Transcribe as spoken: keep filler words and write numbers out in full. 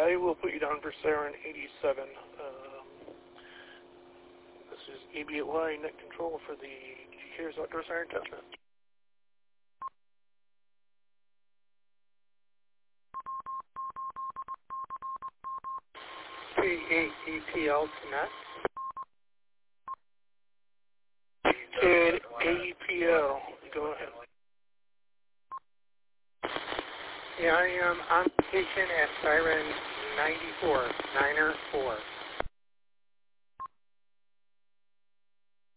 I will put you down for Siren eighty-seven. Uh, this is A B eight Y net control for the G CARES Outdoor Siren Testnet. P eight E P L to net. Good, A E P L. Go ahead. Yeah, I am on station at Siren ninety-four, Niner four.